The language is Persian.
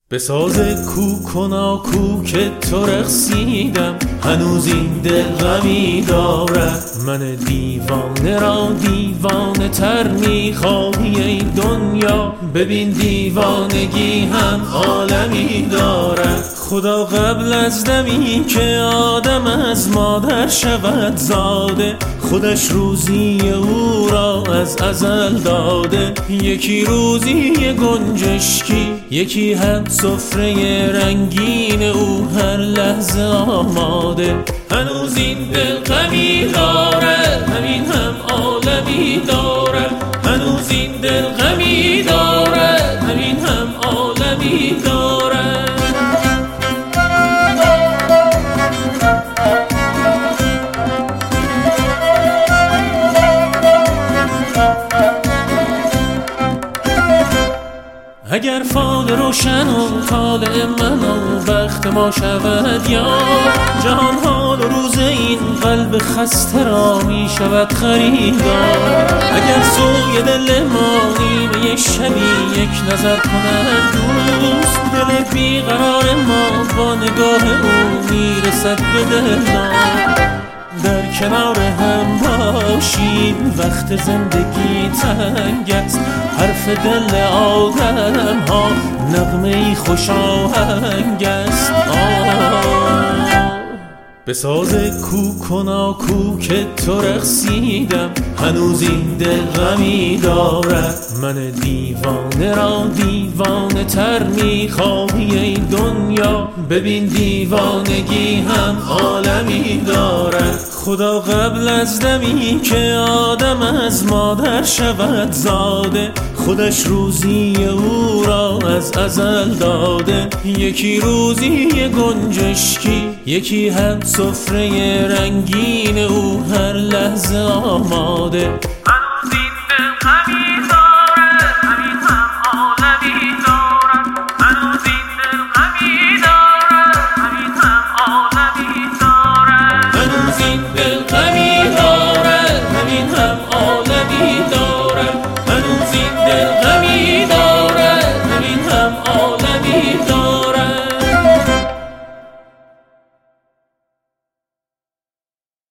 به ساز کوکنا کوک تو رقصیدم، هنوز این دل غمی دارد. من دیوانه را دیوانه تر میخواهی ای دنیا، ببین دیوانگی هم عالمی دارد. خدا قبل از دمی که آدم از مادر شود زاده، خودش روزی او را از ازل داده. یکی روزی گنجشکی، یکی هم سفره رنگین او هر لحظه آماده. هنوز این دل غمی داره، همین هم عالمی داره. هنوز این دل غمی داره، همین هم عالمی داره. اگر فال روشن و طالع من و بخت ما شود یا جهان حال و روز این قلب خسته را می شود خریدار. اگر سوی دل ما نیمه شبی یک نظر کند دوست، دل بیقرار ما با نگاه او می رسد به دلدار. در کنار هم باشیم وقت زندگی تنگ است، حرف دل آدم ها نغمه خوش آهنگ است. به ساز کوکنا کوک تو رقصیدم، هنوز این دل غمی دارد. من دیوانه را دیوانه تر میخواهی ای دنیا، ببین دیوانگی هم عالمی دارد. خدا قبل از دمی که آدم از مادر شود زاده، خودش روزی او را از ازل داده. یکی روزی گنجشکی، یکی هم سفره رنگین او هر لحظه آماده. هنوز این دل غمی داره، همین هم عالمی داره. هنوز این دل غمی داره، همین هم عالمی داره. هنوز این دل غمی داره، همین هم عالمی داره. هنوز این دل غمی داره.